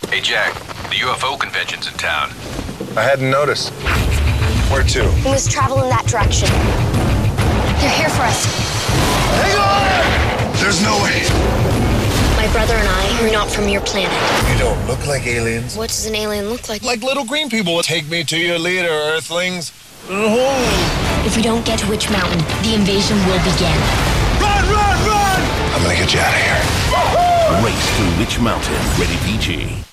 Hey, Jack, the UFO convention's in town. I hadn't noticed. Where to? We must travel in that direction. They're here for us. Hang on! There's no way. My brother and I are not from your planet. You don't look like aliens. What does an alien look like? Like little green people. Take me to your leader, Earthlings. If we don't get to Witch Mountain, the invasion will begin. Run, run, run! I'm gonna get you out of here. Race to Witch Mountain. Rated PG.